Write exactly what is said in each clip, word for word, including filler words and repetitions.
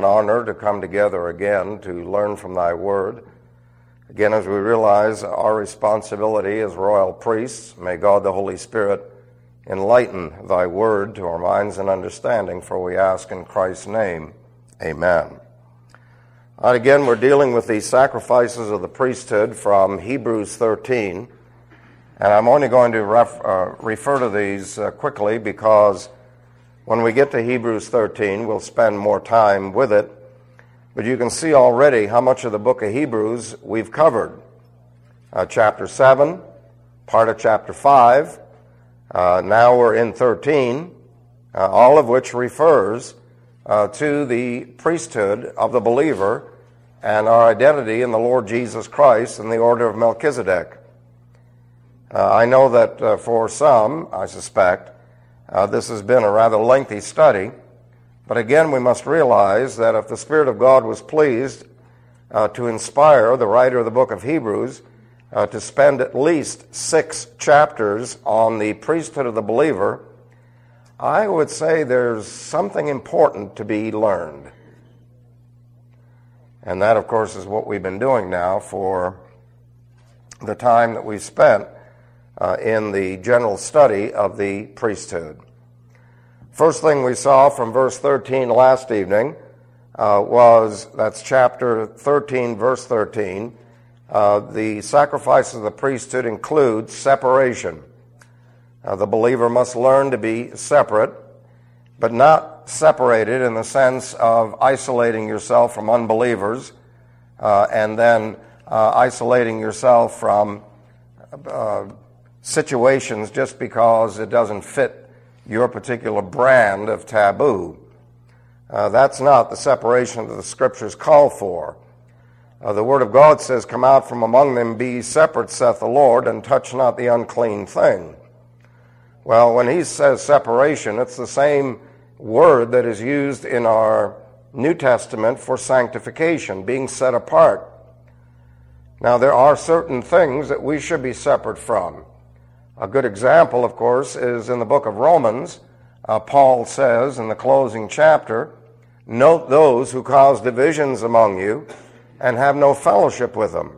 An honor to come together again to learn from thy word. Again, as we realize our responsibility as royal priests, may God the Holy Spirit enlighten thy word to our minds and understanding, for we ask in Christ's name. Amen. And again, we're dealing with the sacrifices of the priesthood from Hebrews thirteen. And I'm only going to ref, uh, refer to these uh, quickly because when we get to Hebrews thirteen, we'll spend more time with it. But you can see already how much of the book of Hebrews we've covered. Uh, chapter seven, part of chapter five. Uh, now we're in thirteen, uh, all of which refers uh, to the priesthood of the believer and our identity in the Lord Jesus Christ and the order of Melchizedek. Uh, I know that uh, for some, I suspect, uh, this has been a rather lengthy study, but again we must realize that if the Spirit of God was pleased uh, to inspire the writer of the book of Hebrews uh, to spend at least six chapters on the priesthood of the believer, I would say there's something important to be learned. And that, of course, is what we've been doing now for the time that we've spent Uh, in the general study of the priesthood. First thing we saw from verse thirteen last evening uh, was, that's chapter thirteen, verse thirteen, uh, the sacrifices of the priesthood include separation. Uh, the believer must learn to be separate, but not separated in the sense of isolating yourself from unbelievers uh, and then uh, isolating yourself from uh, situations just because it doesn't fit your particular brand of taboo. Uh, that's not the separation that the Scriptures call for. Uh, the Word of God says, "Come out from among them, be ye separate, saith the Lord, and touch not the unclean thing." Well, when he says separation, it's the same word that is used in our New Testament for sanctification, being set apart. Now, there are certain things that we should be separate from. A good example, of course, is in the book of Romans. Uh, Paul says in the closing chapter, "Note those who cause divisions among you and have no fellowship with them."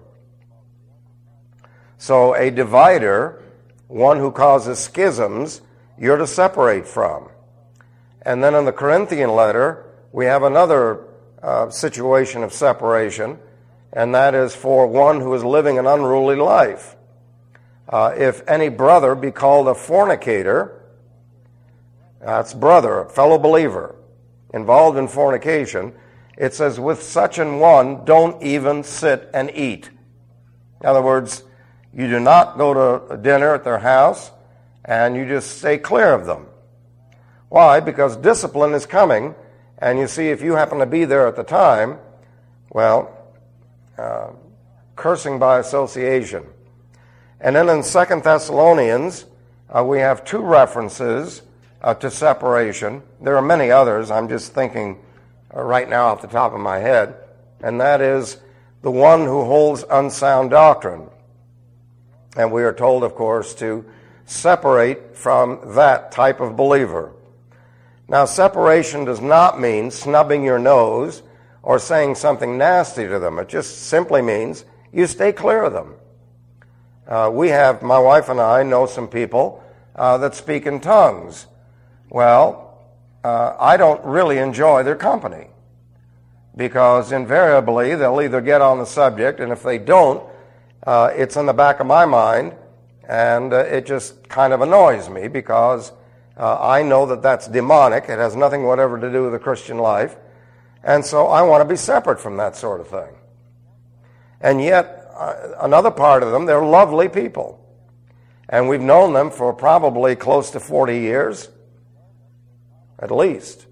So a divider, one who causes schisms, you're to separate from. And then in the Corinthian letter, we have another uh, situation of separation, and that is for one who is living an unruly life. Uh, if any brother be called a fornicator, that's brother, fellow believer, involved in fornication, it says, "With such an one, don't even sit and eat." In other words, you do not go to dinner at their house, and you just stay clear of them. Why? Because discipline is coming, and you see, if you happen to be there at the time, well, uh, cursing by association. And then in Second Thessalonians, uh, we have two references uh, to separation. There are many others. I'm just thinking uh, right now off the top of my head. And that is the one who holds unsound doctrine. And we are told, of course, to separate from that type of believer. Now, separation does not mean snubbing your nose or saying something nasty to them. It just simply means you stay clear of them. Uh, we have, my wife and I know some people uh, that speak in tongues. Well, uh, I don't really enjoy their company because invariably they'll either get on the subject, and if they don't, uh, it's in the back of my mind, and uh, it just kind of annoys me because uh, I know that that's demonic. It has nothing whatever to do with the Christian life, and so I want to be separate from that sort of thing. And yet, Uh, another part of them, they're lovely people. And we've known them for probably close to forty years, at least.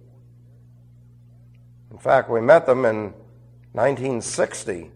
In fact, we met them in nineteen sixty.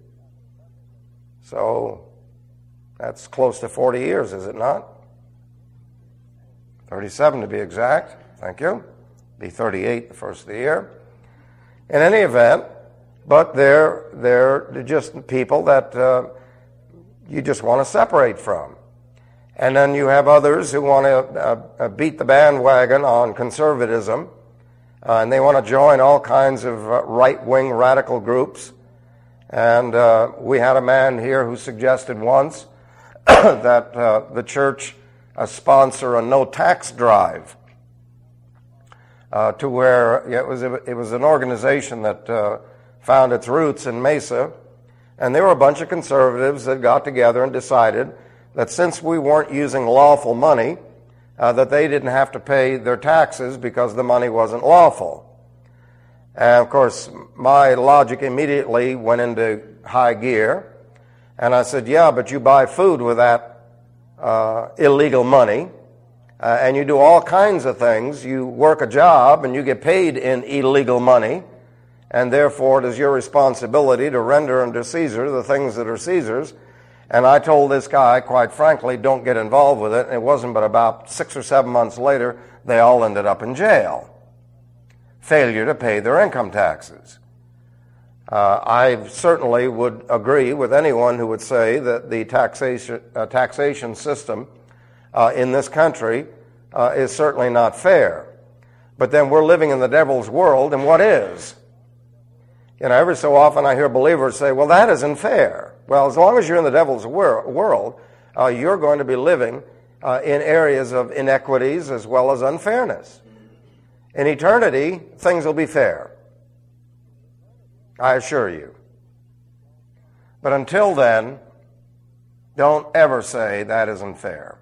So that's close to forty years, is it not? thirty-seven to be exact. Thank you. Be thirty-eight the first of the year. In any event, but they're, they're just people that uh, you just want to separate from. And then you have others who want to uh, beat the bandwagon on conservatism Uh, and they want to join all kinds of uh, right-wing radical groups. And uh, we had a man here who suggested once that uh, the church uh, sponsor a no-tax drive uh, to where it was, it was an organization that uh, found its roots in Mesa. And there were a bunch of conservatives that got together and decided that since we weren't using lawful money, uh, that they didn't have to pay their taxes because the money wasn't lawful. And of course, my logic immediately went into high gear. And I said, yeah, but you buy food with that uh, illegal money, uh, and you do all kinds of things. You work a job and you get paid in illegal money, and therefore it is your responsibility to render unto Caesar the things that are Caesar's. And I told this guy, quite frankly, don't get involved with it. And it wasn't but about six or seven months later, they all ended up in jail. Failure to pay their income taxes. Uh, I certainly would agree with anyone who would say that the taxation, uh, taxation system uh, in this country uh, is certainly not fair. But then we're living in the devil's world, and what is? You know, every so often I hear believers say, well, that isn't fair. Well, as long as you're in the devil's wor- world, uh, you're going to be living uh, in areas of inequities as well as unfairness. In eternity, things will be fair, I assure you. But until then, don't ever say that isn't fair.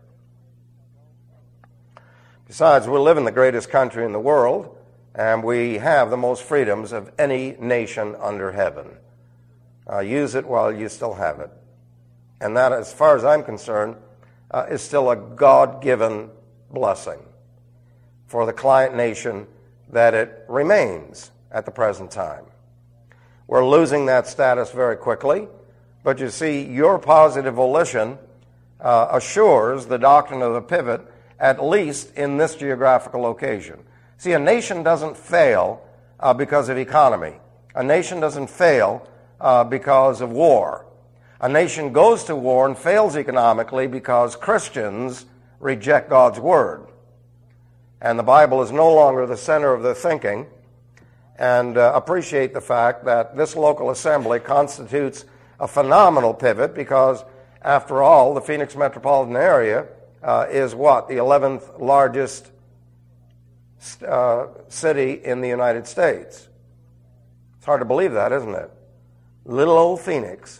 Besides, we live in the greatest country in the world, and we have the most freedoms of any nation under heaven. Uh, use it while you still have it. And that, as far as I'm concerned, uh, is still a God-given blessing for the client nation that it remains at the present time. We're losing that status very quickly, but you see, your positive volition uh, assures the doctrine of the pivot, at least in this geographical location. See, a nation doesn't fail uh, because of economy. A nation doesn't fail uh, because of war. A nation goes to war and fails economically because Christians reject God's word. And the Bible is no longer the center of their thinking. And uh, appreciate the fact that this local assembly constitutes a phenomenal pivot because, after all, the Phoenix metropolitan area uh, is what? The eleventh largest uh, city in the United States. It's hard to believe that, isn't it? Little old Phoenix.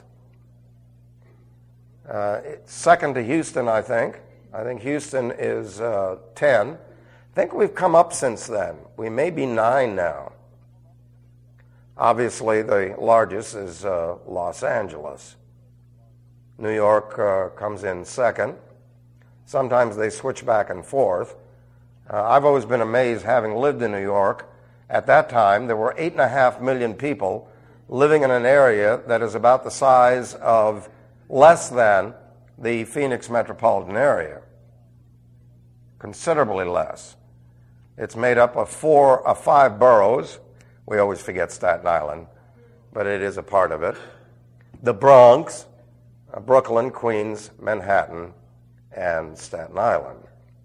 Uh, it's second to Houston, I think. I think Houston is uh, ten. I think we've come up since then. We may be nine now. Obviously, the largest is uh, Los Angeles. New York uh, comes in second. Sometimes they switch back and forth. Uh, I've always been amazed, having lived in New York. At that time, there were eight and a half million people living in an area that is about the size of less than the Phoenix metropolitan area. Considerably less. It's made up of four, of five boroughs. We always forget Staten Island, but it is a part of it. The Bronx, uh, Brooklyn, Queens, Manhattan, and Staten Island.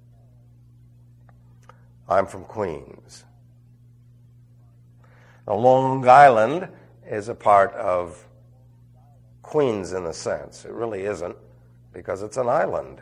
I'm from Queens. Now, Long Island is a part of Queens in a sense. It really isn't, because it's an island.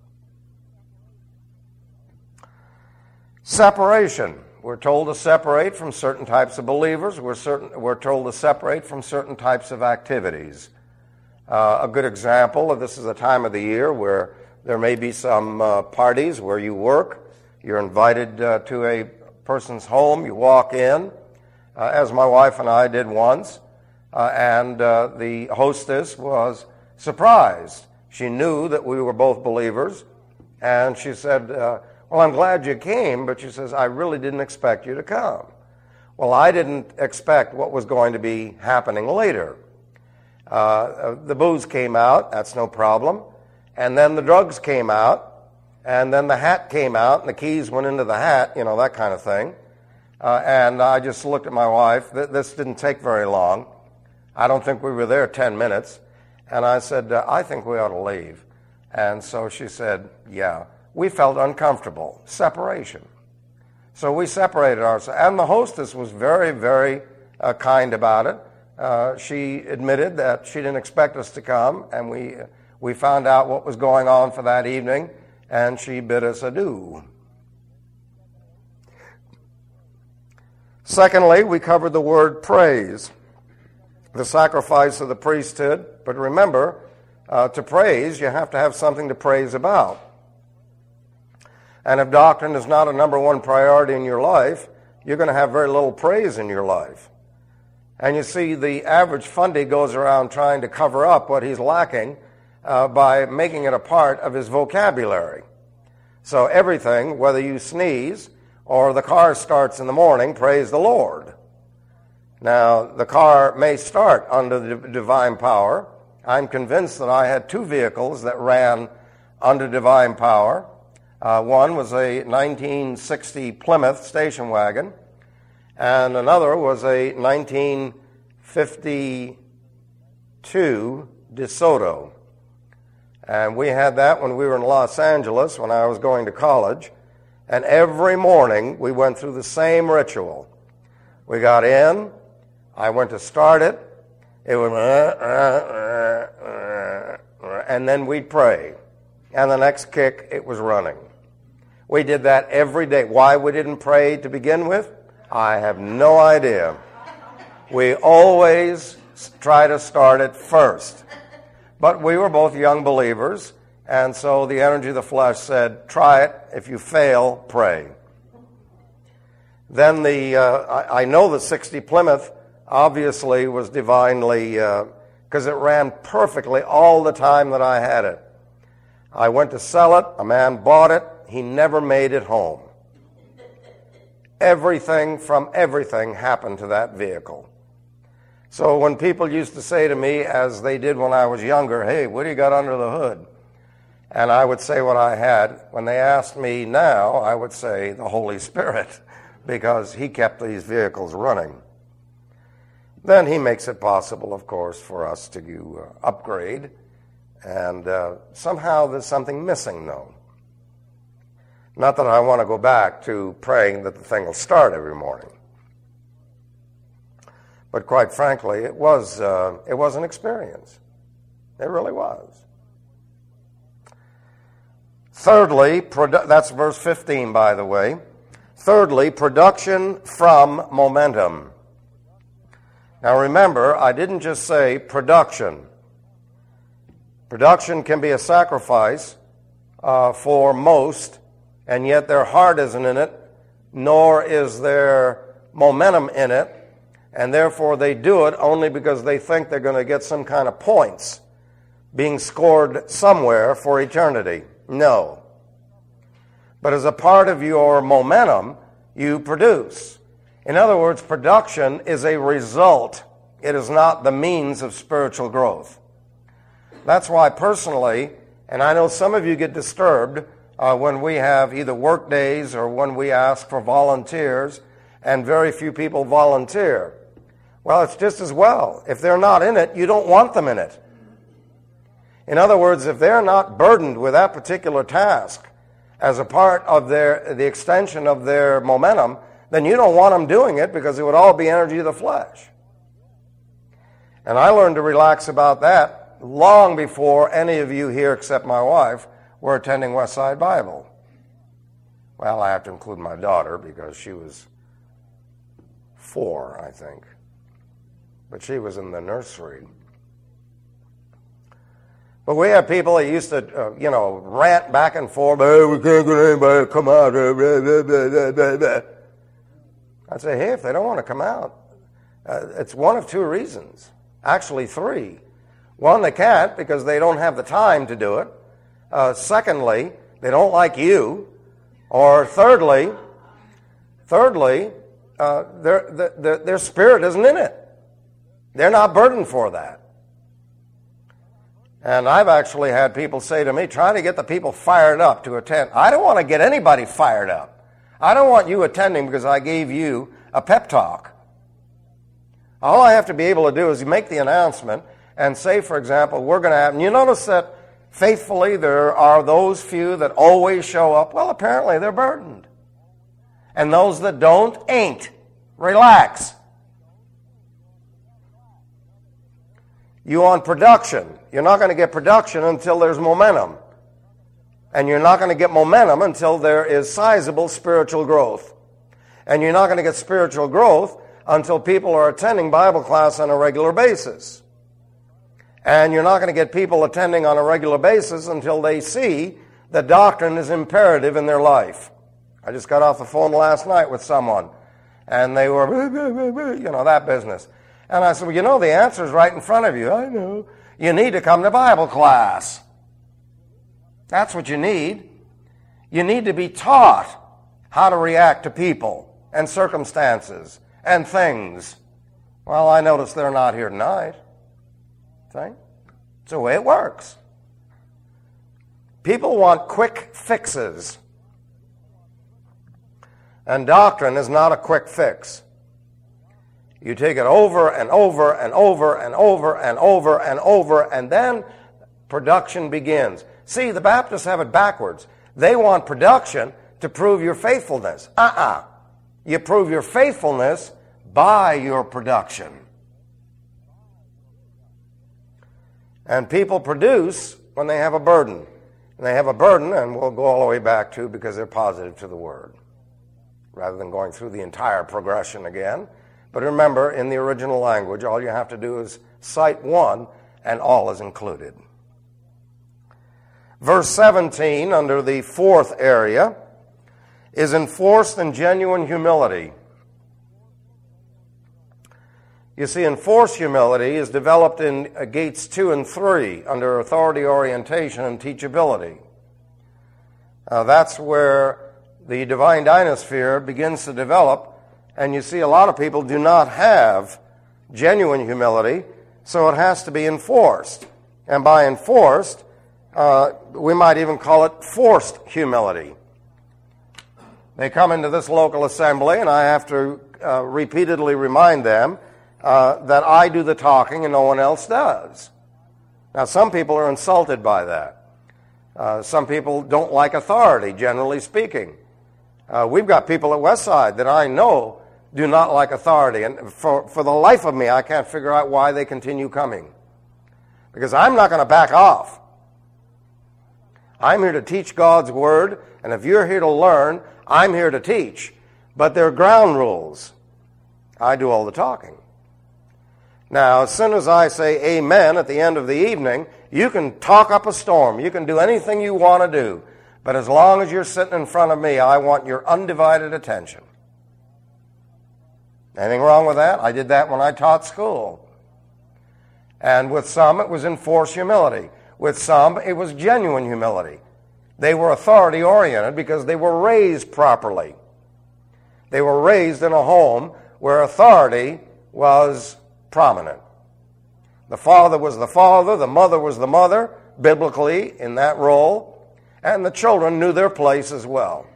Separation. We're told to separate from certain types of believers. We're, certain, we're told to separate from certain types of activities. Uh, a good example of this is a time of the year where there may be some uh, parties where you work. You're invited uh, to a person's home. You walk in, uh, as my wife and I did once, uh, and uh, the hostess was surprised. She knew that we were both believers, and she said, uh, well, I'm glad you came, but she says, I really didn't expect you to come. Well, I didn't expect what was going to be happening later. Uh, the booze came out, that's no problem. And then the drugs came out, and then the hat came out, and the keys went into the hat, you know, that kind of thing. Uh, and I just looked at my wife. This didn't take very long. I don't think we were there ten minutes. And I said, uh, I think we ought to leave. And so she said, yeah. We felt uncomfortable. Separation. So we separated ourselves. And the hostess was very, very uh, kind about it. Uh, she admitted that she didn't expect us to come, and we we found out what was going on for that evening, and she bid us adieu. Secondly, we covered the word praise, the sacrifice of the priesthood. But remember, uh, to praise, you have to have something to praise about. And if doctrine is not a number one priority in your life, you're going to have very little praise in your life. And you see, the average fundy goes around trying to cover up what he's lacking uh, by making it a part of his vocabulary. So everything, whether you sneeze or the car starts in the morning, praise the Lord. Now, the car may start under the divine power. I'm convinced that I had two vehicles that ran under divine power. Uh, one was a nineteen sixty Plymouth station wagon, and another was a nineteen fifty-two DeSoto. And we had that when we were in Los Angeles when I was going to college. And every morning we went through the same ritual. We got in, I went to start it, it would, uh, uh, uh, uh, and then we'd pray. And the next kick, it was running. We did that every day. Why we didn't pray to begin with? I have no idea. We always try to start it first. But we were both young believers, and so the energy of the flesh said, try it. If you fail, pray. Then the, uh, I, I know the sixty Plymouth obviously was divinely, because uh, it ran perfectly all the time that I had it. I went to sell it. A man bought it. He never made it home. Everything from everything happened to that vehicle. So when people used to say to me, as they did when I was younger, hey, what do you got under the hood? And I would say what I had. When they asked me now, I would say the Holy Spirit, because he kept these vehicles running. Then he makes it possible, of course, for us to uh, upgrade. And uh, somehow there's something missing, though. Not that I want to go back to praying that the thing will start every morning. But quite frankly, it was uh, it was an experience. It really was. Thirdly, produ- that's verse fifteen, by the way. Thirdly, production from momentum. Now remember, I didn't just say production. Production can be a sacrifice uh, for most, and yet their heart isn't in it, nor is there momentum in it, and therefore they do it only because they think they're going to get some kind of points being scored somewhere for eternity. No. But as a part of your momentum, you produce. In other words, production is a result. It is not the means of spiritual growth. That's why personally, and I know some of you get disturbed uh, when we have either work days or when we ask for volunteers, and very few people volunteer. Well, it's just as well. If they're not in it, you don't want them in it. In other words, if they're not burdened with that particular task as a part of their the extension of their momentum, then you don't want them doing it because it would all be energy of the flesh. And I learned to relax about that long before any of you here except my wife were attending Westside Bible. Well, I have to include my daughter because she was four, I think. But she was in the nursery. But we have people that used to, uh, you know, rant back and forth, hey, we can't get anybody to come out. I'd say, hey, if they don't want to come out, uh, it's one of two reasons. Actually, three. One, they can't because they don't have the time to do it. Uh, secondly, they don't like you. Or thirdly, thirdly, uh, their, their, their spirit isn't in it. They're not burdened for that. And I've actually had people say to me, try to get the people fired up to attend. I don't want to get anybody fired up. I don't want you attending because I gave you a pep talk. All I have to be able to do is make the announcement and say, for example, we're going to have, and you notice that faithfully there are those few that always show up. Well, apparently they're burdened. And those that don't, ain't. Relax. You want production. You're not going to get production until there's momentum. And you're not going to get momentum until there is sizable spiritual growth. And you're not going to get spiritual growth until people are attending Bible class on a regular basis. And you're not going to get people attending on a regular basis until they see that doctrine is imperative in their life. I just got off the phone last night with someone, and they were, you know, that business. And I said, well, you know, the answer is right in front of you. I know. You need to come to Bible class. That's what you need. You need to be taught how to react to people and circumstances and things. Well, I notice they're not here tonight. See? It's the way it works. People want quick fixes. And doctrine is not a quick fix. You take it over and over and over and over and over and over, and then production begins. See, the Baptists have it backwards. They want production to prove your faithfulness. Uh-uh. You prove your faithfulness by your production. And people produce when they have a burden. And they have a burden, and we'll go all the way back to because they're positive to the Word, rather than going through the entire progression again. But remember, in the original language, all you have to do is cite one, and all is included. Verse seventeen, under the fourth area, is enforced in genuine humility. You see, enforced humility is developed in gates two and three under authority orientation and teachability. Uh, that's where the divine dynasphere begins to develop, and you see a lot of people do not have genuine humility, so it has to be enforced. And by enforced, uh, we might even call it forced humility. They come into this local assembly, and I have to uh, repeatedly remind them uh, that I do the talking and no one else does. Now, some people are insulted by that. Uh, some people don't like authority, generally speaking. Uh, we've got people at Westside that I know do not like authority, and for, for the life of me, I can't figure out why they continue coming. Because I'm not going to back off. I'm here to teach God's Word, and if you're here to learn, I'm here to teach. But there are ground rules. I do all the talking. Now, as soon as I say amen at the end of the evening, you can talk up a storm. You can do anything you want to do. But as long as you're sitting in front of me, I want your undivided attention. Anything wrong with that? I did that when I taught school. And with some, it was enforced humility. With some, it was genuine humility. They were authority-oriented because they were raised properly. They were raised in a home where authority was prominent. The father was the father, the mother was the mother, biblically in that role, and the children knew their place as well.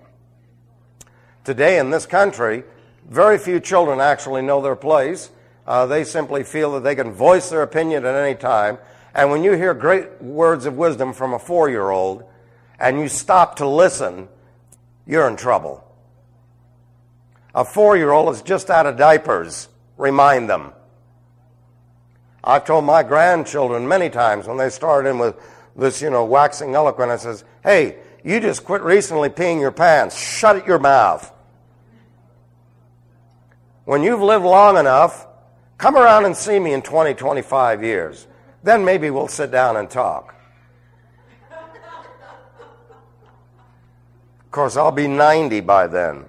Today in this country, very few children actually know their place. Uh, they simply feel that they can voice their opinion at any time. And when you hear great words of wisdom from a four-year-old and you stop to listen, you're in trouble. A four-year-old is just out of diapers. Remind them. I've told my grandchildren many times when they started in with this, you know, waxing eloquent, I says, hey, you just quit recently peeing your pants. Shut your mouth. When you've lived long enough, come around and see me in twenty, twenty-five years. Then maybe we'll sit down and talk. Of course, I'll be ninety by then.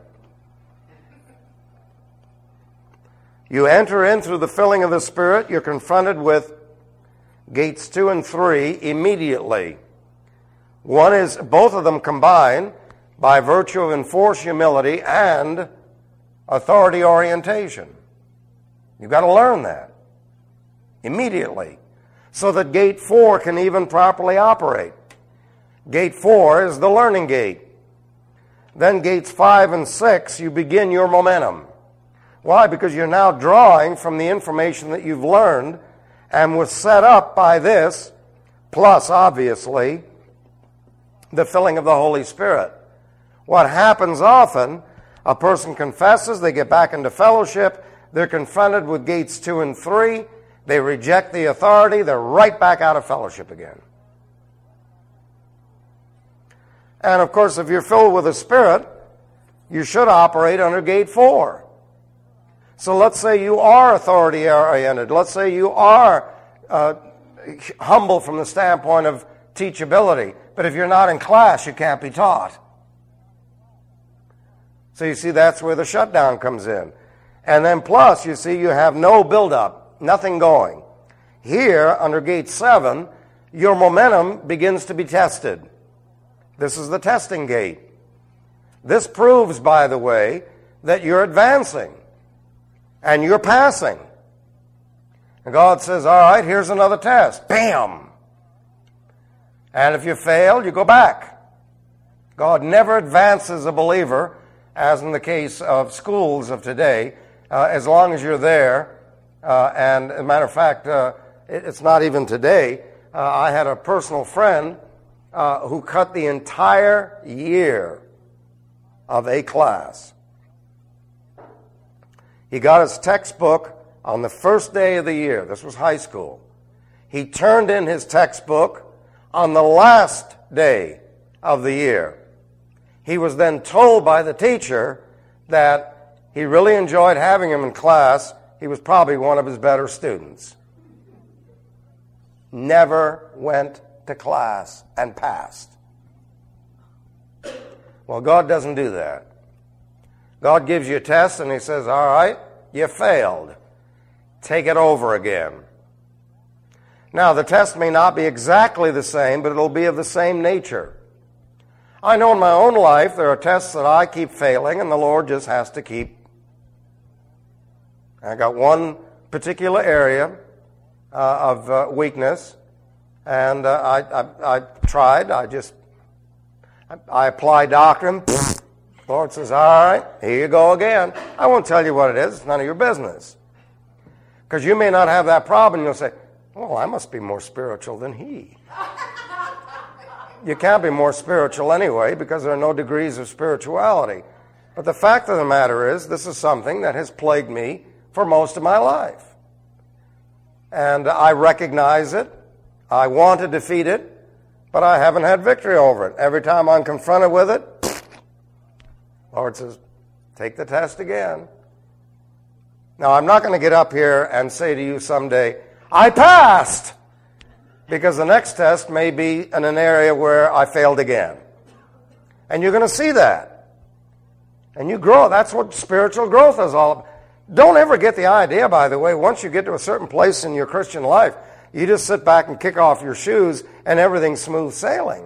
You enter in through the filling of the Spirit, you're confronted with gates two and three immediately. One is, both of them combine by virtue of enforced humility and authority orientation. You've got to learn that immediately so that gate four can even properly operate. Gate four is the learning gate. Then gates five and six, you begin your momentum. Why? Because you're now drawing from the information that you've learned and was set up by this, plus, obviously, the filling of the Holy Spirit. What happens often, A person confesses, they get back into fellowship, they're confronted with gates two and three, they reject the authority, they're right back out of fellowship again. And of course, if you're filled with the Spirit, you should operate under gate four. So let's say you are authority-oriented. Let's say you are uh, humble from the standpoint of teachability. But if you're not in class, you can't be taught. So you see, that's where the shutdown comes in. And then plus, you see, you have no buildup, nothing going. Here, under gate seven, your momentum begins to be tested. This is the testing gate. This proves, by the way, that you're advancing and you're passing. And God says, all right, here's another test. Bam! And if you fail, you go back. God never advances a believer, as in the case of schools of today, uh, as long as you're there. Uh, and as a matter of fact, uh, it, it's not even today. Uh, I had a personal friend uh, who cut the entire year of a class. He got his textbook on the first day of the year. This was high school. He turned in his textbook on the last day of the year. He was then told by the teacher that he really enjoyed having him in class. He was probably one of his better students. Never went to class and passed. Well, God doesn't do that. God gives you a test and he says, all right, you failed. Take it over again. Now, the test may not be exactly the same, but it'll be of the same nature. I know in my own life there are tests that I keep failing and the Lord just has to keep. I got one particular area uh, of uh, weakness, and uh, I, I, I tried. I just, I, I apply doctrine. The Lord says, all right, here you go again. I won't tell you what it is. It's none of your business. Because you may not have that problem. You'll say, well, I must be more spiritual than he. You can't be more spiritual anyway because there are no degrees of spirituality. But the fact of the matter is, this is something that has plagued me for most of my life. And I recognize it. I want to defeat it, but I haven't had victory over it. Every time I'm confronted with it, the Lord says, take the test again. Now, I'm not going to get up here and say to you someday, I passed, because the next test may be in an area where I failed again. And you're going to see that. And you grow. That's what spiritual growth is all about. Don't ever get the idea, by the way, once you get to a certain place in your Christian life, you just sit back and kick off your shoes and everything's smooth sailing.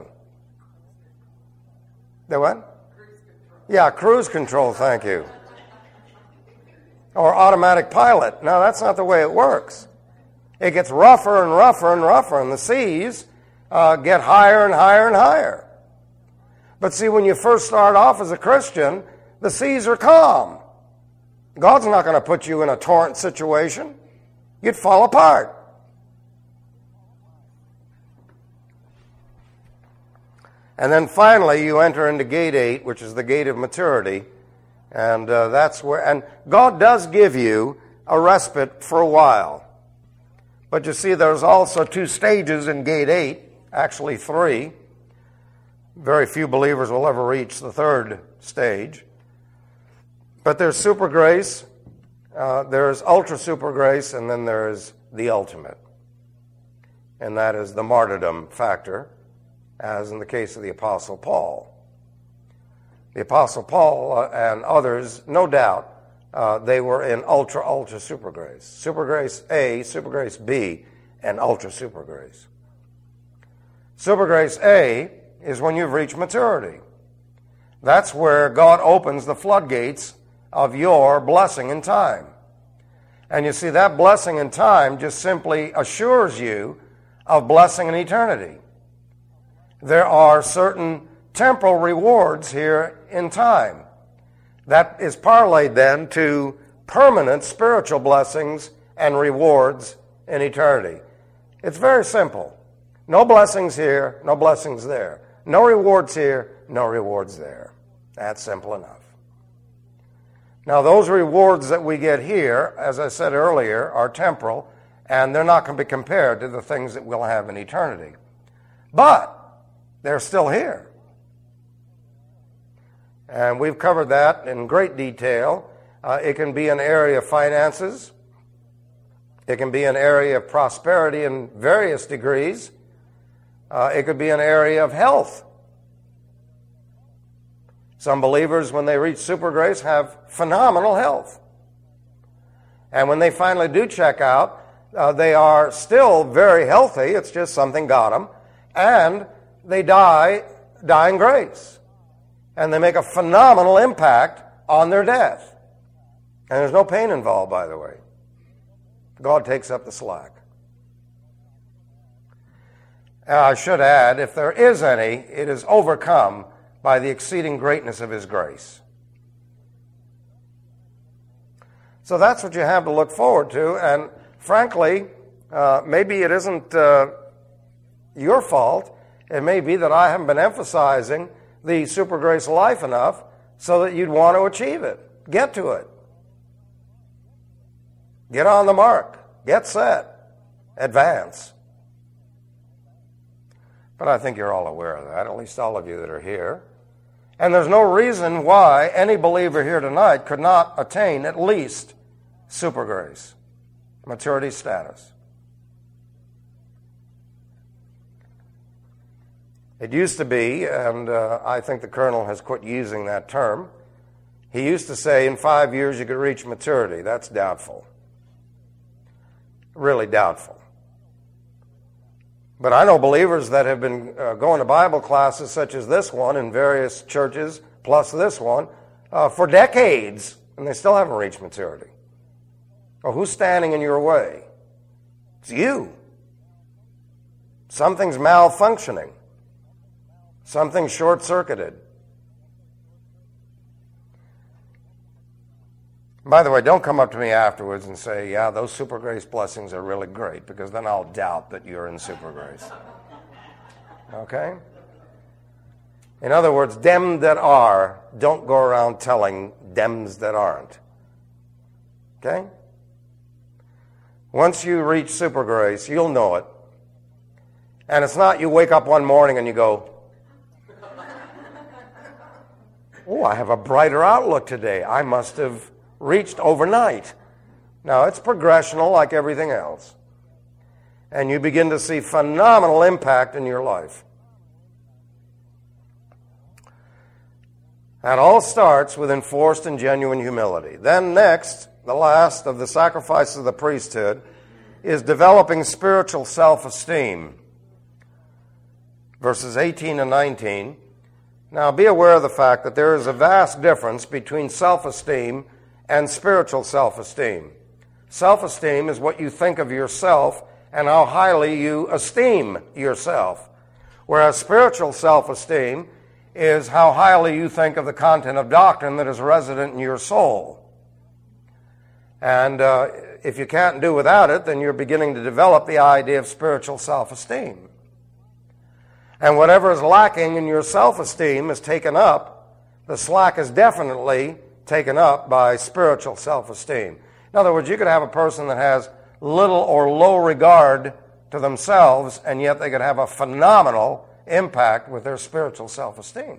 The what? Cruise control. Yeah, cruise control, thank you. Or automatic pilot. No, that's not the way it works. It gets rougher and rougher and rougher, and the seas uh, get higher and higher and higher. But see, when you first start off as a Christian, the seas are calm. God's not going to put you in a torrent situation. You'd fall apart. And then finally, you enter into gate eight, which is the gate of maturity. And uh, that's where, and God does give you a respite for a while. But you see, there's also two stages in gate eight, actually three. Very few believers will ever reach the third stage. But there's super grace, uh, there's ultra super grace, and then there's the ultimate. And that is the martyrdom factor, as in the case of the Apostle Paul. The Apostle Paul uh, and others, no doubt, uh, they were in ultra, ultra super grace. Super grace A, super grace B, and ultra super grace. Super grace A is when you've reached maturity. That's where God opens the floodgates of your blessing in time. And you see, that blessing in time just simply assures you of blessing in eternity. There are certain temporal rewards here in time. That is parlayed then to permanent spiritual blessings and rewards in eternity. It's very simple. No blessings here, no blessings there. No rewards here, no rewards there. That's simple enough. Now, those rewards that we get here, as I said earlier, are temporal, and they're not going to be compared to the things that we'll have in eternity. But they're still here. And we've covered that in great detail. Uh, it can be an area of finances. It can be an area of prosperity in various degrees. Uh, it could be an area of health. Some believers, when they reach super grace, have phenomenal health. And when they finally do check out, uh, they are still very healthy. It's just something got them. And they die, die in grace. And they make a phenomenal impact on their death. And there's no pain involved, by the way. God takes up the slack. And I should add, if there is any, it is overcome by the exceeding greatness of His grace. So that's what you have to look forward to. And frankly, uh, maybe it isn't uh, your fault. It may be that I haven't been emphasizing the super grace life enough so that you'd want to achieve it. Get to it. Get on the mark. Get set. Advance. But I think you're all aware of that, at least all of you that are here. And there's no reason why any believer here tonight could not attain at least super grace, maturity status. It used to be, and uh, I think the Colonel has quit using that term, he used to say in five years you could reach maturity. That's doubtful. Really doubtful. But I know believers that have been uh, going to Bible classes such as this one in various churches, plus this one, uh, for decades, and they still haven't reached maturity. Well, who's standing in your way? It's you. Something's malfunctioning. Something's short-circuited. By the way, don't come up to me afterwards and say, yeah, those super grace blessings are really great, because then I'll doubt that you're in super grace. Okay? In other words, them that are, don't go around telling dems that aren't. Okay? Once you reach super grace, you'll know it. And it's not you wake up one morning and you go, oh, I have a brighter outlook today. I must have reached overnight. Now, it's progressional like everything else. And you begin to see phenomenal impact in your life. That all starts with enforced and genuine humility. Then next, the last of the sacrifices of the priesthood, is developing spiritual self-esteem. Verses eighteen and nineteen. Now, be aware of the fact that there is a vast difference between self-esteem and spiritual self-esteem. Self-esteem is what you think of yourself and how highly you esteem yourself. Whereas spiritual self-esteem is how highly you think of the content of doctrine that is resident in your soul. And uh, if you can't do without it, then you're beginning to develop the idea of spiritual self-esteem. And whatever is lacking in your self-esteem is taken up. The slack is definitely taken up by spiritual self-esteem. In other words, you could have a person that has little or low regard to themselves, and yet they could have a phenomenal impact with their spiritual self-esteem.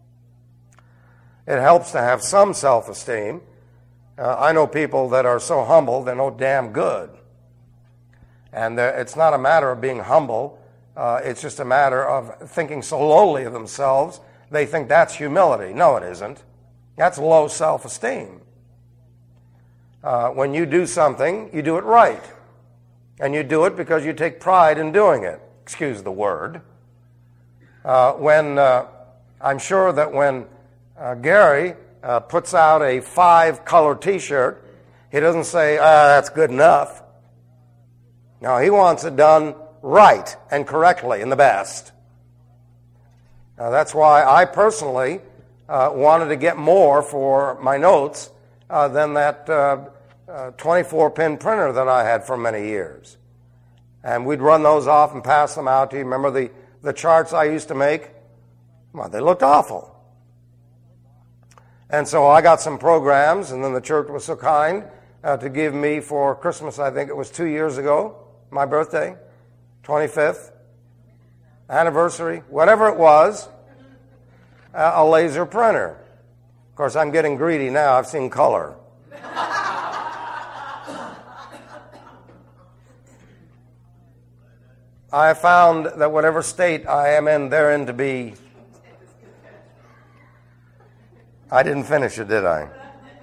It helps to have some self-esteem. Uh, I know people that are so humble, they're no damn good. And it's not a matter of being humble. Uh, it's just a matter of thinking so lowly of themselves, they think that's humility. No, it isn't. That's low self-esteem. Uh, when you do something, you do it right. And you do it because you take pride in doing it. Excuse the word. Uh, when uh, I'm sure that when uh, Gary uh, puts out a five-color T-shirt, he doesn't say, ah, that's good enough. No, he wants it done right and correctly and the best. Now, that's why I personally uh, wanted to get more for my notes uh, than that uh, uh, twenty-four pin printer that I had for many years. And we'd run those off and pass them out to you. Remember the, the charts I used to make? Well, they looked awful. And so I got some programs, and then the church was so kind uh, to give me for Christmas, I think it was two years ago, my birthday, twenty-fifth anniversary, whatever it was, uh, a laser printer. Of course, I'm getting greedy now. I've seen color. I found that whatever state I am in, therein to be. I didn't finish it, did I?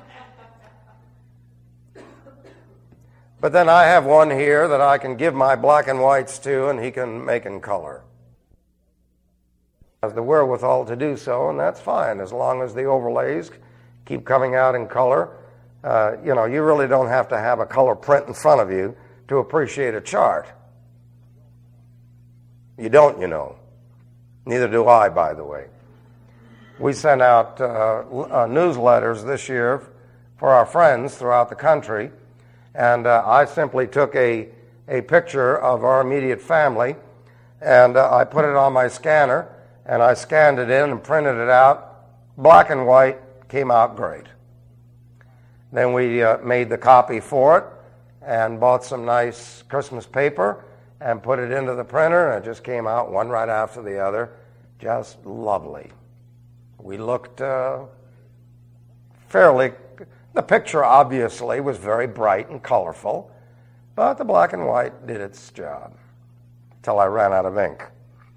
But then I have one here that I can give my black and whites to, and he can make in color. Has the wherewithal to do so, and that's fine, as long as the overlays keep coming out in color. Uh, you know, you really don't have to have a color print in front of you to appreciate a chart. You don't, you know. Neither do I, by the way. We sent out uh, uh, newsletters this year for our friends throughout the country, and uh, I simply took a, a picture of our immediate family, and uh, I put it on my scanner, and I scanned it in and printed it out. Black and white, came out great. Then we uh, made the copy for it and bought some nice Christmas paper and put it into the printer, and it just came out one right after the other. Just lovely. We looked uh, fairly, the picture obviously was very bright and colorful, but the black and white did its job until I ran out of ink.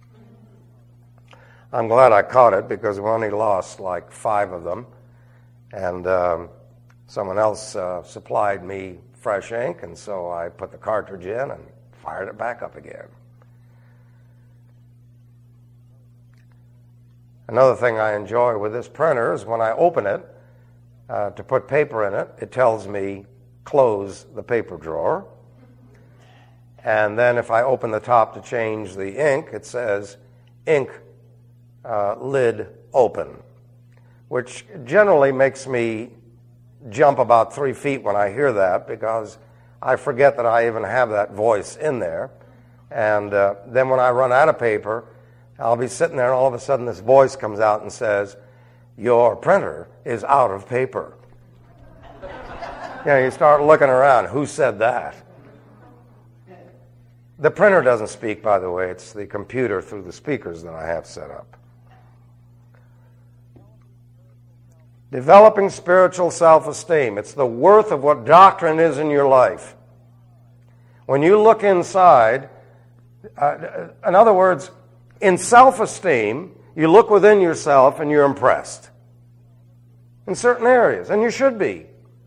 I'm glad I caught it because we only lost like five of them, and um, someone else uh, supplied me fresh ink, and so I put the cartridge in and fired it back up again. Another thing I enjoy with this printer is when I open it uh, to put paper in it, it tells me close the paper drawer. And then if I open the top to change the ink, it says ink uh, lid open, which generally makes me jump about three feet when I hear that because I forget that I even have that voice in there. And uh, then when I run out of paper, I'll be sitting there and all of a sudden this voice comes out and says, your printer is out of paper. You know, you start looking around. Who said that? The printer doesn't speak, by the way. It's the computer through the speakers that I have set up. Developing spiritual self-esteem. It's the worth of what doctrine is in your life. When you look inside, uh, in other words, in self-esteem, you look within yourself and you're impressed in certain areas, and you should be.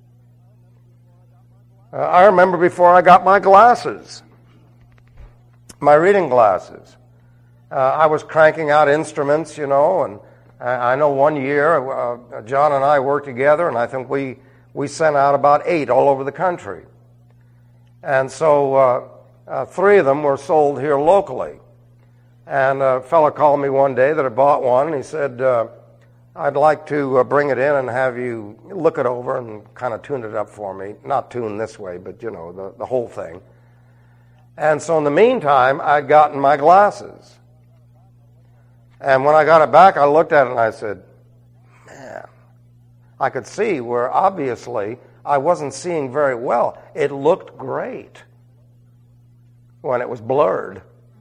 Uh, I remember before I got my glasses, my reading glasses, uh, I was cranking out instruments, you know, and I, I know one year uh, John and I worked together, and I think we, we sent out about eight all over the country. And so uh, uh, three of them were sold here locally. And a fellow called me one day that had bought one, and he said, uh, I'd like to uh, bring it in and have you look it over and kind of tune it up for me. Not tune this way, but, you know, the, the whole thing. And so in the meantime, I'd gotten my glasses. And when I got it back, I looked at it and I said, man, I could see where obviously I wasn't seeing very well. It looked great when it was blurred.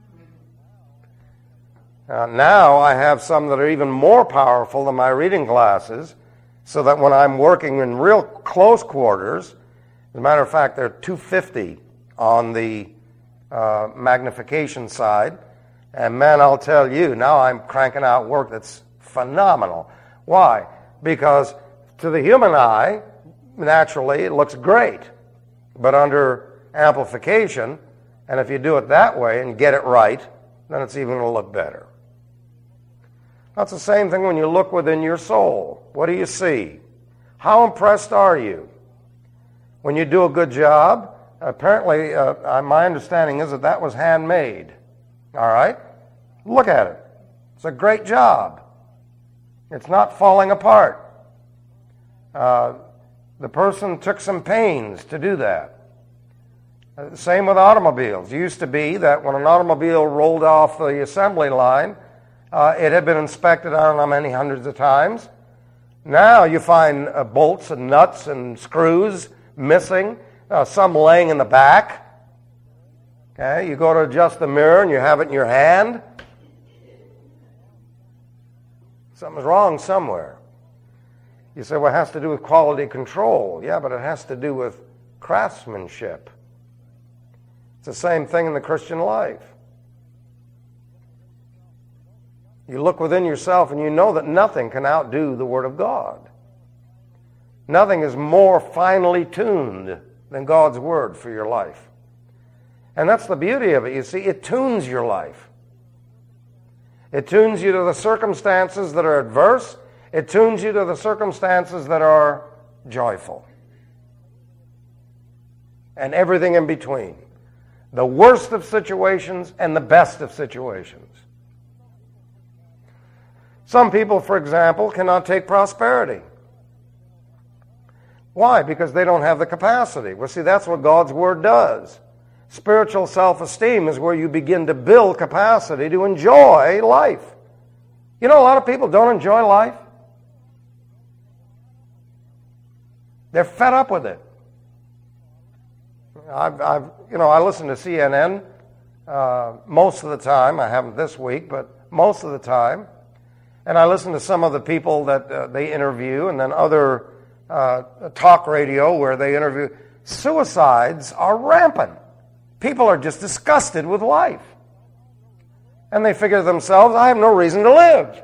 Uh, now I have some that are even more powerful than my reading glasses, so that when I'm working in real close quarters, as a matter of fact, they're two fifty on the uh, magnification side, and man, I'll tell you, now I'm cranking out work that's phenomenal. Why? Because to the human eye, naturally, it looks great, but under amplification, and if you do it that way and get it right, then it's even going to look better. That's the same thing when you look within your soul. What do you see? How impressed are you? When you do a good job, apparently, uh, my understanding is that that was handmade. All right? Look at it. It's a great job. It's not falling apart. Uh, the person took some pains to do that. Uh, same with automobiles. It used to be that when an automobile rolled off the assembly line, uh, it had been inspected I don't know how many hundreds of times, Now you find uh, bolts and nuts and screws missing, uh, some laying in the back. Okay, you go to adjust the mirror and you have it in your hand. Something's wrong somewhere. You say, well, it has to do with quality control. Yeah, but it has to do with craftsmanship. It's the same thing in the Christian life. You look within yourself and you know that nothing can outdo the Word of God. Nothing is more finely tuned than God's Word for your life. And that's the beauty of it. You see, it tunes your life. It tunes you to the circumstances that are adverse. It tunes you to the circumstances that are joyful. And everything in between. The worst of situations and the best of situations. Some people, for example, cannot take prosperity. Why? Because they don't have the capacity. Well, see, that's what God's Word does. Spiritual self-esteem is where you begin to build capacity to enjoy life. You know, a lot of people don't enjoy life. They're fed up with it. I've, I've you know, I listen to C N N uh, most of the time. I haven't this week, but most of the time. And I listen to some of the people that uh, they interview, and then other uh, talk radio where they interview. Suicides are rampant. People are just disgusted with life. And they figure to themselves, I have no reason to live.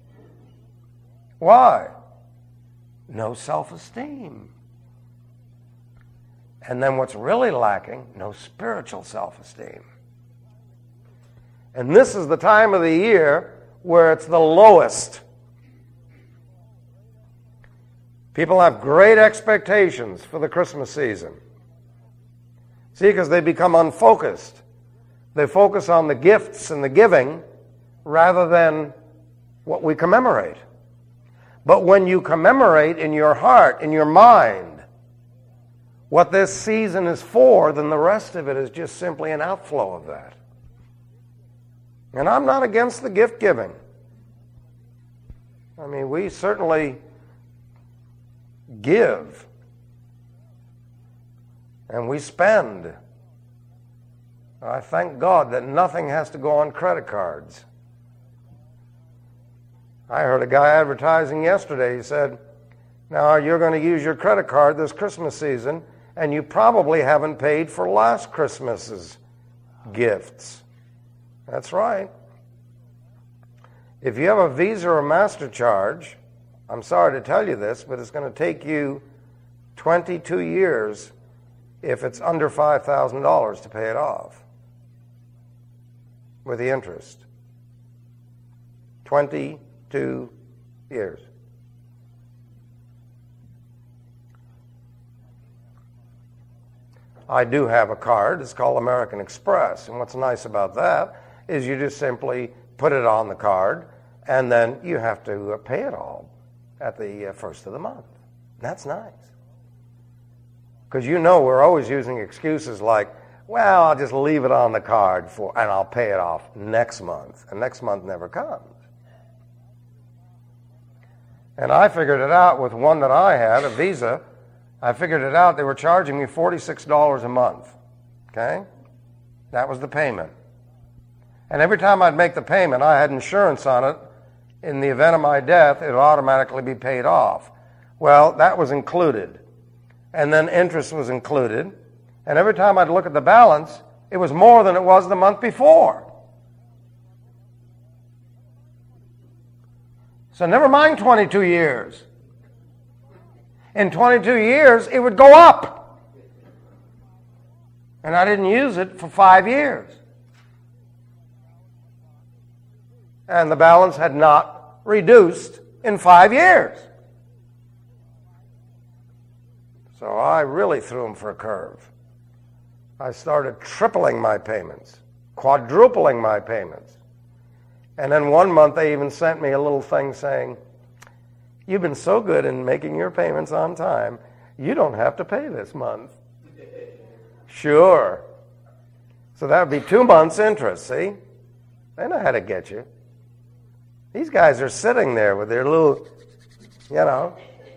Why? No self-esteem. And then what's really lacking? No spiritual self-esteem. And this is the time of the year where it's the lowest. People have great expectations for the Christmas season. See, because they become unfocused. They focus on the gifts and the giving rather than what we commemorate. But when you commemorate in your heart, in your mind, what this season is for, then the rest of it is just simply an outflow of that. And I'm not against the gift giving. I mean, we certainly give. And we spend. I thank God that nothing has to go on credit cards. I heard a guy advertising yesterday. He said, now you're going to use your credit card this Christmas season, and you probably haven't paid for last Christmas's gifts. That's right. If you have a Visa or MasterCharge, I'm sorry to tell you this, but it's going to take you twenty-two years if it's under five thousand dollars to pay it off with the interest. twenty-two years. I do have a card. It's called American Express. And what's nice about that is you just simply put it on the card, and then you have to pay it all at the first of the month. That's nice. Because you know we're always using excuses like, well, I'll just leave it on the card for, and I'll pay it off next month. And next month never comes. And I figured it out with one that I had, a Visa. I figured it out. They were charging me forty-six dollars a month. Okay? That was the payment. And every time I'd make the payment, I had insurance on it. In the event of my death, it would automatically be paid off. Well, that was included. And then interest was included. And every time I'd look at the balance, it was more than it was the month before. So never mind twenty-two years. In twenty-two years, it would go up. And I didn't use it for five years. And the balance had not reduced in five years. So I really threw them for a curve. I started tripling my payments, quadrupling my payments. And then one month they even sent me a little thing saying, you've been so good in making your payments on time, you don't have to pay this month. Sure. So that would be two months' interest, see? They know how to get you. These guys are sitting there with their little You know,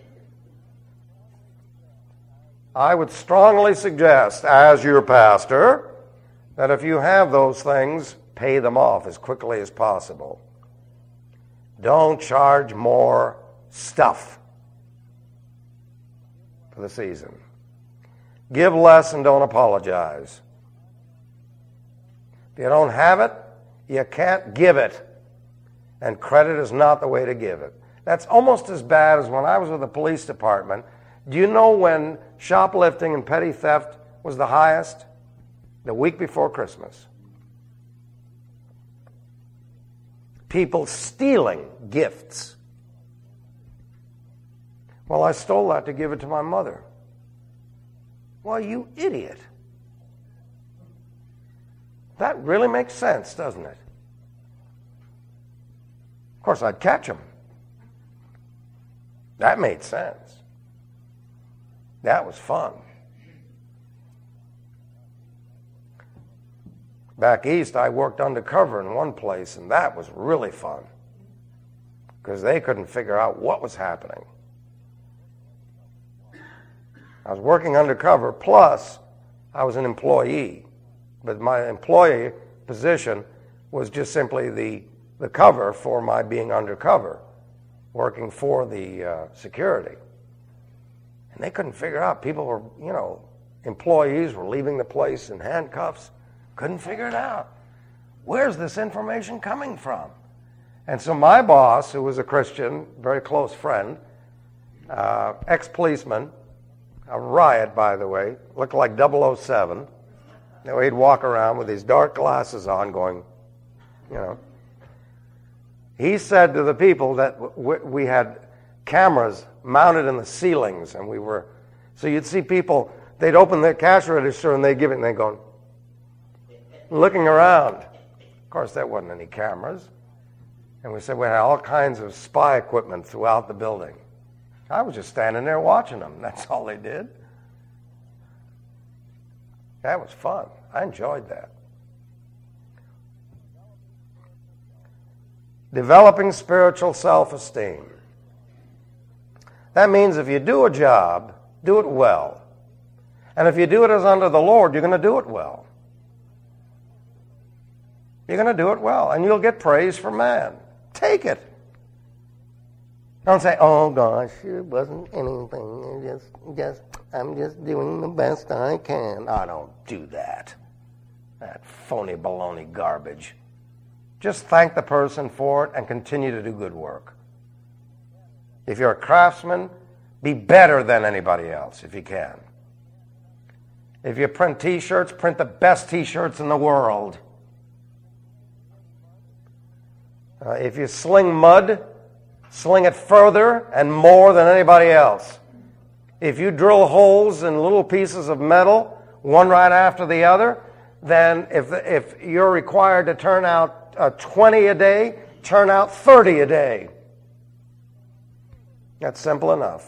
I would strongly suggest, as your pastor, that if you have those things, pay them off as quickly as possible. Don't charge more stuff for the season. Give less and don't apologize. If you don't have it, you can't give it. And credit is not the way to give it. That's almost as bad as when I was with the police department. Do you know when shoplifting and petty theft was the highest? The week before Christmas. People stealing gifts. Well, I stole that to give it to my mother. Well, you idiot. That really makes sense, doesn't it? Of course, I'd catch them. That made sense. That was fun. Back east, I worked undercover in one place, and that was really fun because they couldn't figure out what was happening. I was working undercover, plus I was an employee, but my employee position was just simply the, the cover for my being undercover, working for the uh, security. And they couldn't figure out. People were, you know, employees were leaving the place in handcuffs. Couldn't figure it out. Where's this information coming from? And so my boss, who was a Christian, very close friend, uh, ex-policeman, a riot, by the way, looked like double oh seven. You know, he'd walk around with these dark glasses on going, you know. He said to the people that w- we had cameras mounted in the ceilings, and we were, so you'd see people, they'd open their cash register and they'd give it and they'd go, looking around. Of course, there wasn't any cameras. And we said we had all kinds of spy equipment throughout the building. I was just standing there watching them. That's all they did. That was fun. I enjoyed that. Developing spiritual self-esteem. That means if you do a job, do it well. And if you do it as under the Lord, you're going to do it well. You're going to do it well, and you'll get praise from man. Take it. Don't say, "Oh gosh, it wasn't anything. Just, just, I'm just doing the best I can." I don't do that. That phony baloney garbage. Just thank the person for it and continue to do good work. If you're a craftsman, be better than anybody else if you can. If you print T-shirts, print the best T-shirts in the world. Uh, if you sling mud, sling it further and more than anybody else. If you drill holes in little pieces of metal, one right after the other, then if if you're required to turn out uh, twenty a day, turn out thirty a day. That's simple enough.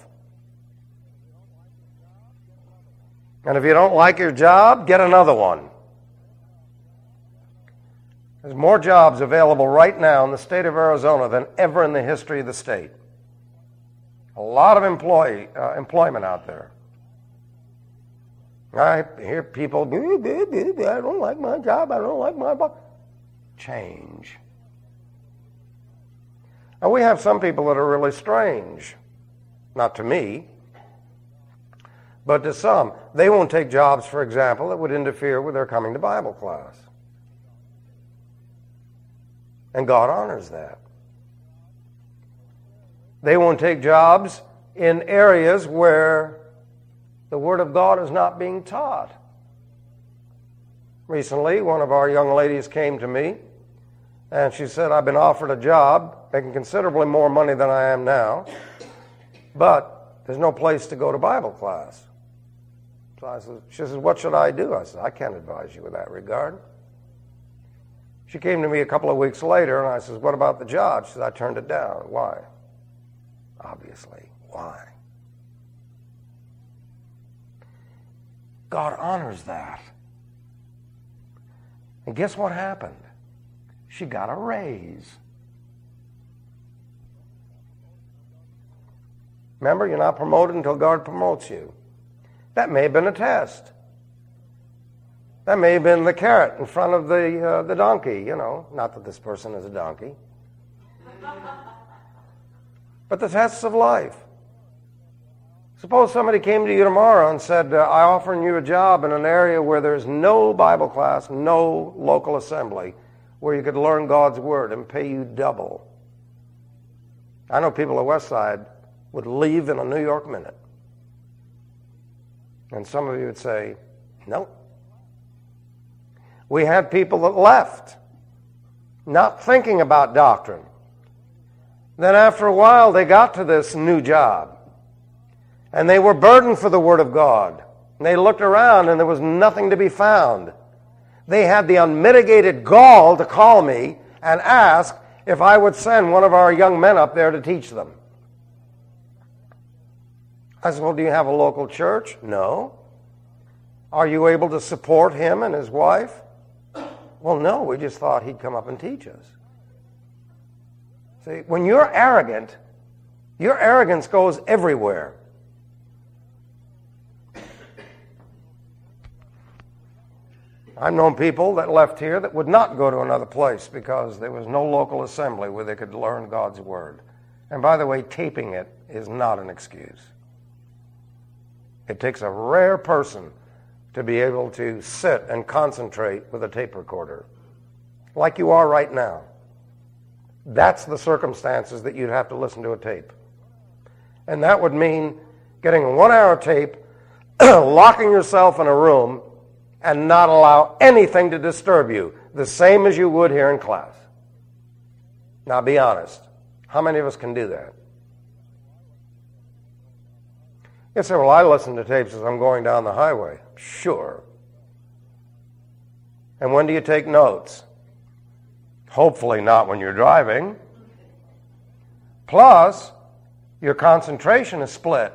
And if you don't like your job, get another one. There's more jobs available right now in the state of Arizona than ever in the history of the state. A lot of employee uh, employment out there. I hear people, I don't like my job, I don't like my boss. Change. Now, we have some people that are really strange. Not to me, but to some. They won't take jobs, for example, that would interfere with their coming to Bible class. And God honors that. They won't take jobs in areas where the Word of God is not being taught. Recently, one of our young ladies came to me, and she said, "I've been offered a job, making considerably more money than I am now, but there's no place to go to Bible class." So I said, she says, "What should I do?" I said, "I can't advise you in that regard." She came to me a couple of weeks later, and I said, "What about the job?" She said, "I turned it down." Why? Obviously, why? God honors that. And guess what happened? She got a raise. Remember, you're not promoted until God promotes you. That may have been a test. That may have been the carrot in front of the uh, the donkey, you know. Not that this person is a donkey. But the tests of life. Suppose somebody came to you tomorrow and said, uh, I offer you a job in an area where there's no Bible class, no local assembly, where you could learn God's Word and pay you double. I know people at Westside would leave in a New York minute. And some of you would say, no. We had people that left, not thinking about doctrine. Then after a while, they got to this new job. And they were burdened for the Word of God. And they looked around and there was nothing to be found. They had the unmitigated gall to call me and ask if I would send one of our young men up there to teach them. I said, well, do you have a local church? No. Are you able to support him and his wife? Well, no, we just thought he'd come up and teach us. See, when you're arrogant, your arrogance goes everywhere. I've known people that left here that would not go to another place because there was no local assembly where they could learn God's Word. And by the way, taping it is not an excuse. It takes a rare person to be able to sit and concentrate with a tape recorder, like you are right now. That's the circumstances that you'd have to listen to a tape. And that would mean getting a one-hour tape, locking yourself in a room, and not allow anything to disturb you, the same as you would here in class. Now be honest. How many of us can do that? You say, well, I listen to tapes as I'm going down the highway. Sure. And when do you take notes? Hopefully not when you're driving. Plus, your concentration is split.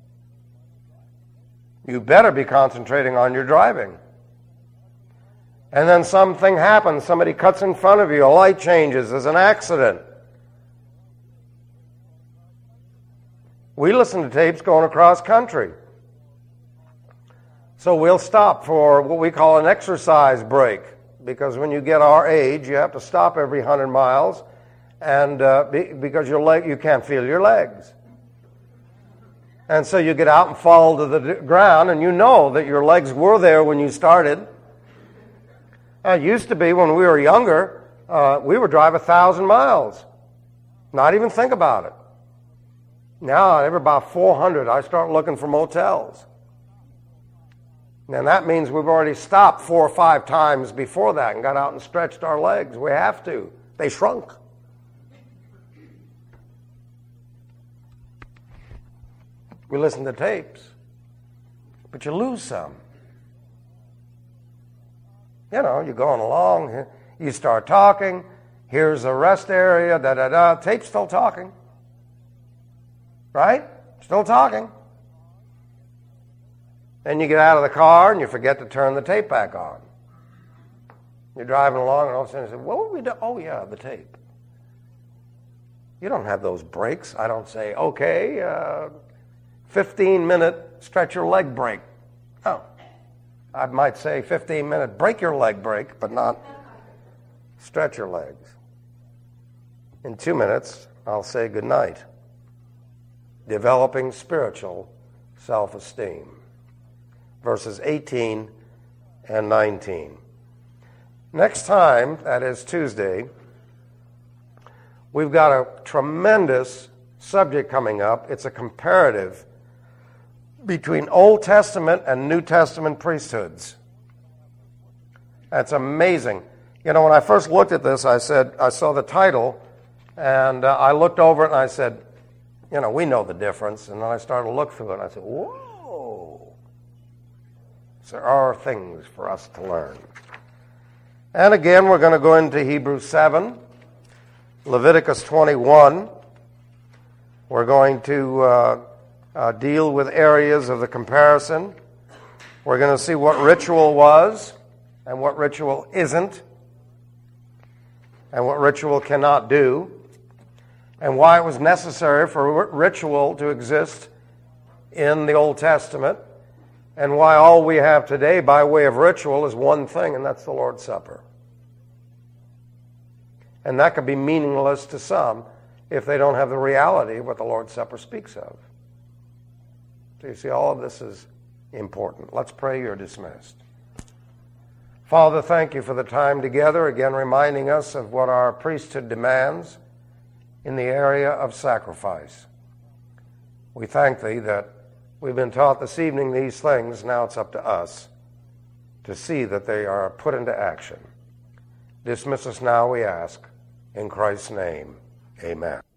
You better be concentrating on your driving. And then something happens. Somebody cuts in front of you. A light changes. There's an accident. We listen to tapes going across country. So we'll stop for what we call an exercise break, because when you get our age, you have to stop every one hundred miles, and uh, be, because your leg, you can't feel your legs. And so you get out and fall to the ground, and you know that your legs were there when you started. Uh, it used to be when we were younger, uh, we would drive a thousand miles, not even think about it. Now, every about four hundred, I start looking for motels. And that means we've already stopped four or five times before that and got out and stretched our legs. We have to. They shrunk. We listen to tapes, but you lose some. You know, you're going along, you start talking, here's a rest area, da-da-da, tape's still talking. Right? Still talking. Then you get out of the car and you forget to turn the tape back on. You're driving along and all of a sudden you say, what would we do? Oh, yeah, the tape. You don't have those breaks. I don't say, okay, uh, fifteen-minute stretch your leg break. Oh. I might say fifteen-minute break your leg break, but not stretch your legs. In two minutes, I'll say good night. Developing spiritual self-esteem. Verses eighteen and nineteen. Next time, that is Tuesday, we've got a tremendous subject coming up. It's a comparative between Old Testament and New Testament priesthoods. That's amazing. You know, when I first looked at this, I said, I saw the title, and uh, I looked over it and I said, you know, we know the difference. And then I started to look through it and I said, whoa. So there are things for us to learn. And again, we're going to go into Hebrews seven, Leviticus twenty-one. We're going to uh, uh, deal with areas of the comparison. We're going to see what ritual was and what ritual isn't, and what ritual cannot do. and why it was necessary for ritual to exist in the Old Testament, and why all we have today by way of ritual is one thing, and that's the Lord's Supper. And that could be meaningless to some if they don't have the reality of what the Lord's Supper speaks of. So you see, all of this is important. Let's pray. You're dismissed. Father, thank you for the time together, again reminding us of what our priesthood demands in the area of sacrifice. We thank thee that we've been taught this evening these things. Now it's up to us to see that they are put into action. Dismiss us now, we ask. In Christ's name, amen.